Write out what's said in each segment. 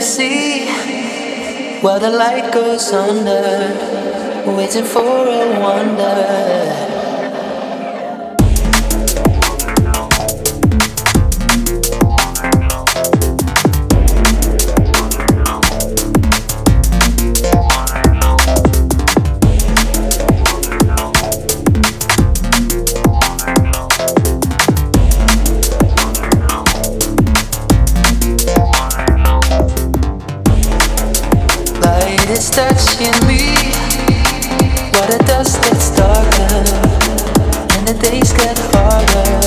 see while the light goes under, waiting for a wonder. It's touching me while the dust gets darker and the days get harder,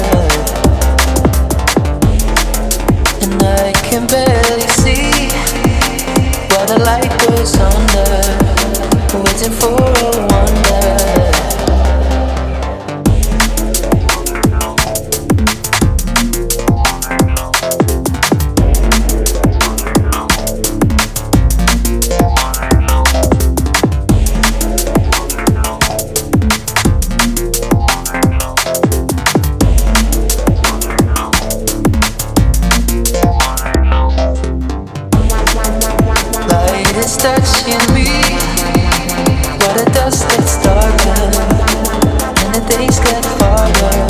and I can barely see while the light goes under, waiting for a wonder. It's touching me while the dust gets darker and the days get harder,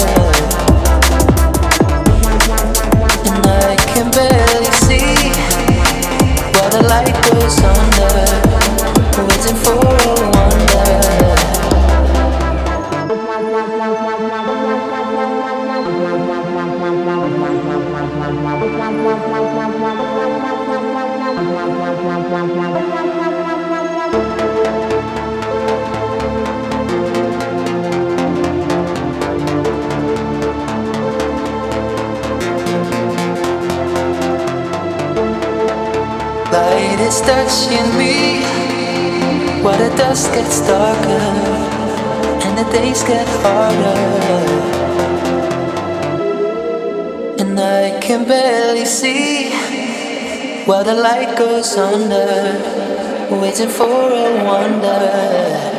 and I can barely see while the light goes under, waiting for a wonder. Light is touching me while the dust gets darker and the days get harder, and I can barely see while the light goes under, waiting for a wonder.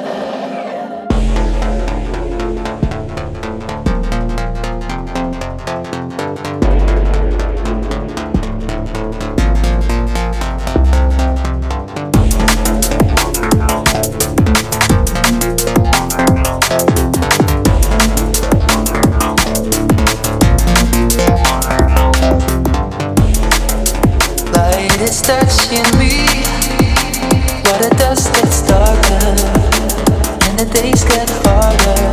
It's touching me while the dust gets darker and the days get harder,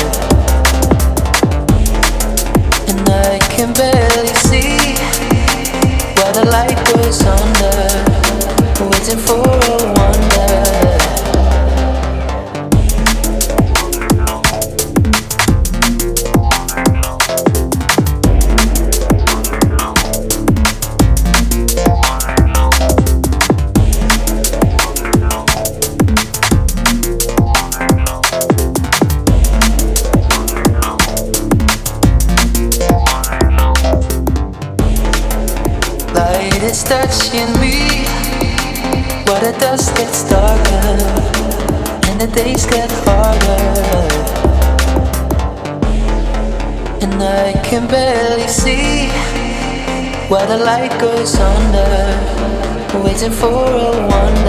and I can barely see while the light goes under, waiting for a wonder. Light is touching me while the dust gets darker and the days get harder, and I can barely see while the light goes under, waiting for a wonder.